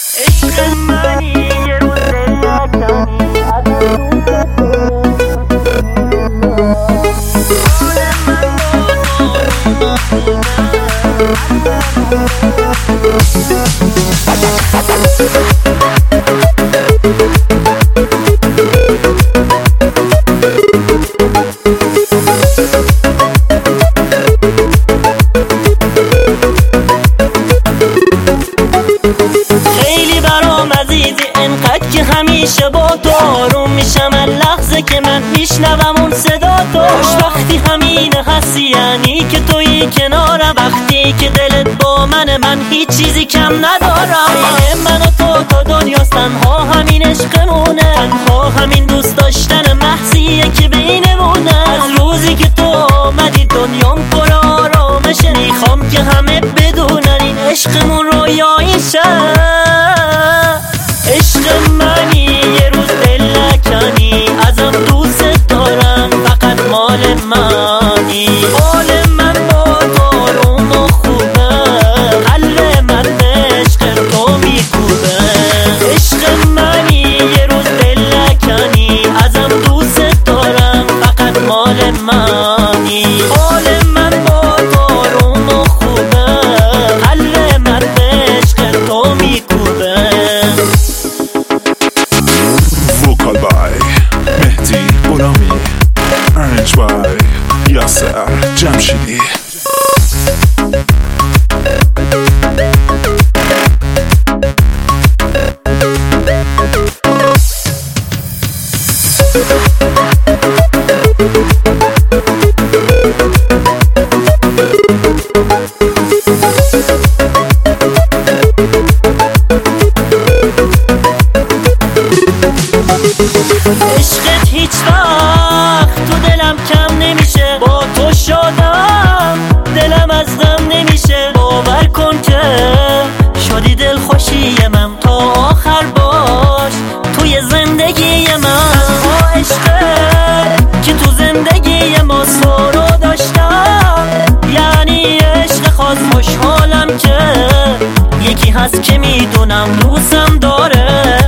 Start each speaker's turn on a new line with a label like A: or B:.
A: عشق منی یه روز دلکنی خیلی برام عزیزی انقدر که همیشه با تو آروم میشم هر لحظه که من میشنوم اون صدا تو. وقتی همینه هستی یعنی که تویی کنارم، وقتی که دلت با من هیچ چیزی کم ندارم. من و تو دنیاست، تنها همین عشقمونه، تنها همین دوست داشتن محضیه که بینمونه. از روزی که تو آمدی دنیام پر آرامشه، میخوام که همه بدونن این عشقمون رویاییشه. عشق منی یه روز دل نکنی، ازم دوست دارم فقط مال منی. حال من با تو آروم و خوبه، قلب من به عشق تو میکوبه. عشق منی یه روز دل نکنی، ازم دوست دارم فقط مال منی. حال من با تو آروم و خوبه، قلب من به عشق تو میکوبه.
B: Vocal by Mehdi Gholami, arranged by Yasser Jamshidi.
A: عشقت هیچ وقت تو دلم کم نمیشه، با تو شادم دلم از غم نمیشه. باور کن که شدی دل خوشی من، تا آخر باش توی زندگی من. عشقت که تو زندگی ما سرو داشتم، یعنی عشق خاص. خوشحالم که یکی هست که میدونم دوستم داره،